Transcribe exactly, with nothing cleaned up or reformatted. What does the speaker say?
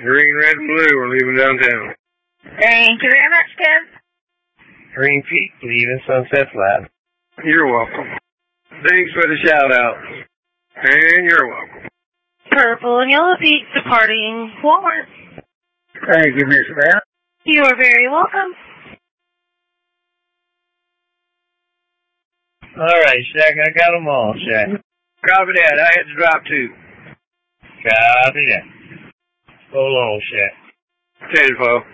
Green, red, blue, we're leaving downtown. Thank you very much, Kev. Green Peak, leaving Sunset Flat. You're welcome. Thanks for the shout-out. And you're welcome. Purple and Yellow Peak departing Walmart. Thank you, Miss Savannah. You are very welcome. All right, Shaq, I got them all, Shaq. Copy that. I had to drop two. Copy that. So long, Shaq. Ten, folks.